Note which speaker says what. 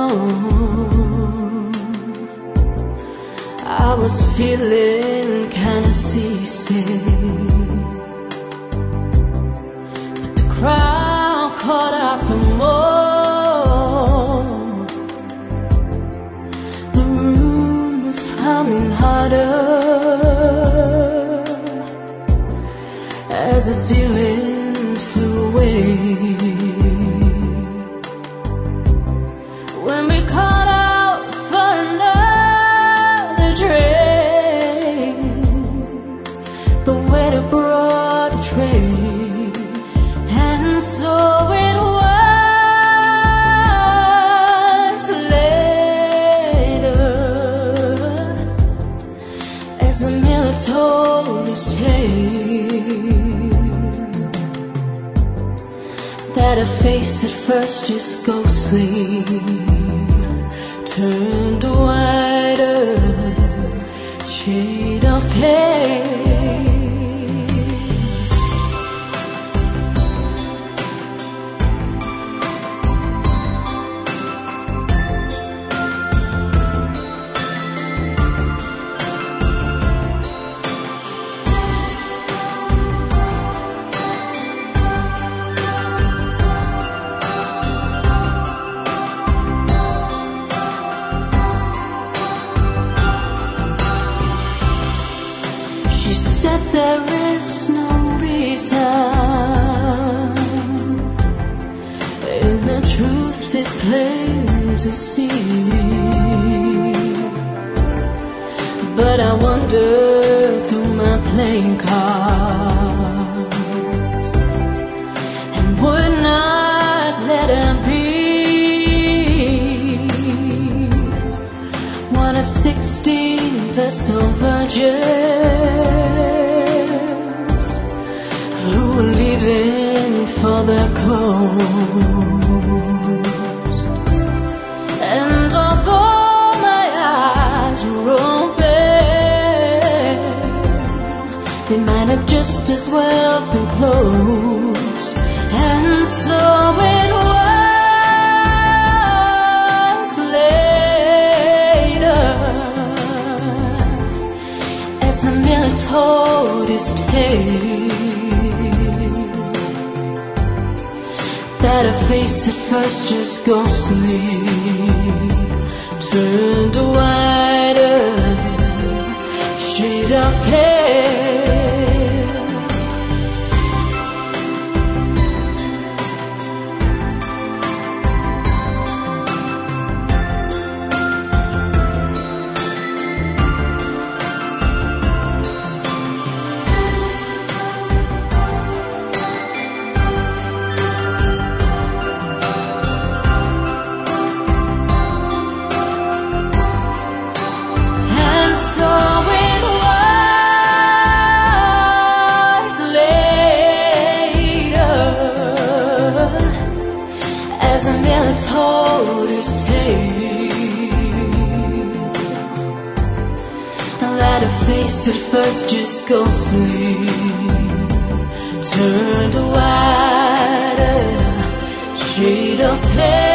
Speaker 1: alone. I was feeling kinda seasick, but the crowd caught up for more. The room was humming harder as the ceiling flew away. When we caught out for another train, the waiter brought a tray, and so it was later, as the miller told his tale, that a face at first just ghostly turned a wider shade of pale. She said there is no reason, and the truth is plain to see. But I wander through my playing cards and would not let her be one of 16 Vestal virgins who were leaving for the coast. And although my eyes were open, they might have just as well been closed. And so it was later, as the miller told his tale, that a face at first just ghostly turned a wider shade of pale. As the miller told his tale, that a face at first just ghostly turned a wider shade of pale.